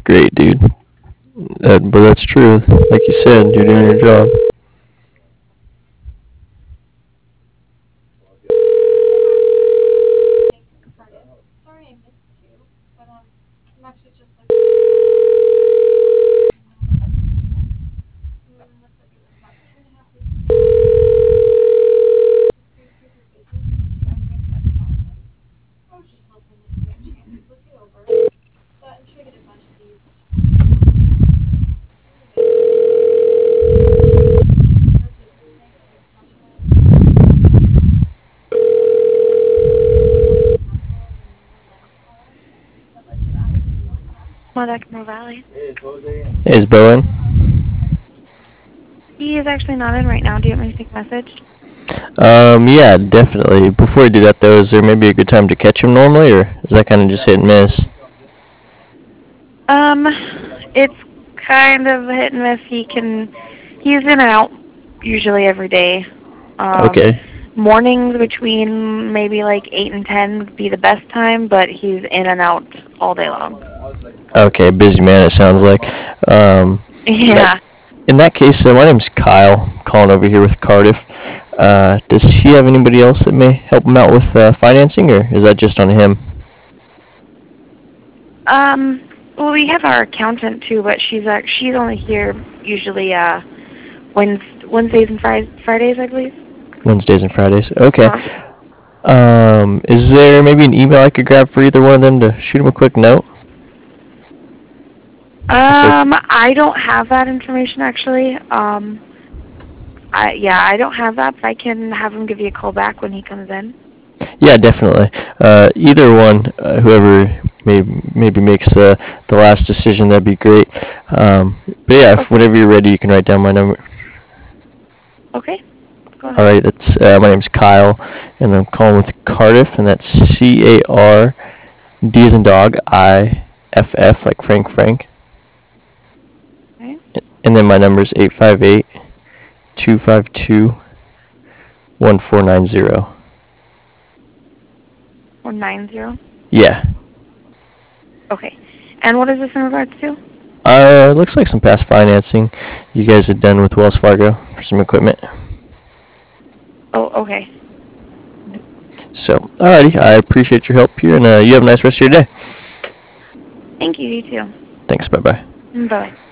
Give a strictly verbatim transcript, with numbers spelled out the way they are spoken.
great, dude. That, but that's true. Like you said, you're doing your job. Modeckmo Valley. Hey, is Bowen? He is actually not in right now. Do you want me to take a message? Um, yeah, definitely. Before I do that, though, is there maybe a good time to catch him normally, or is that kind of just hit and miss? Um, it's kind of hit and miss. He can, he's in and out usually every day. Um, Okay. mornings between maybe like eight and ten would be the best time, but he's in and out all day long. Okay, busy man. It sounds like. Um, in that Yeah. in that case, uh, my name's Kyle. Calling over here with Cardiff. Uh, does he have anybody else that may help him out with uh, financing, or is that just on him? Um. Well, we have our accountant too, but she's uh, she's only here usually uh Wednes Wednesdays and Fridays, Fridays I believe. Wednesdays and Fridays. Okay. Huh? Um, is there maybe an email I could grab for either one of them to shoot him a quick note? If they, Um, I don't have that information actually. Um, I yeah, I don't have that, but I can have him give you a call back when he comes in. yeah, definitely. Uh, either one, uh, whoever maybe maybe makes the the last decision, that'd be great. Um, but yeah, if, Okay. whenever you're ready, you can write down my number. Okay. Go All ahead. right, that's uh, my name's Kyle, and I'm calling with Cardiff, and that's C A R D as in dog, I F F like Frank Frank, Okay. and then my number is eight five eight two five two one four nine zero. Or nine zero. Yeah. Okay. And what is this in regards to? Uh, it looks like some past financing you guys had done with Wells Fargo for some equipment. Oh, okay. So, alrighty, I appreciate your help here, and uh, you have a nice rest of your day. Thank you. You too. Thanks, bye bye. Bye.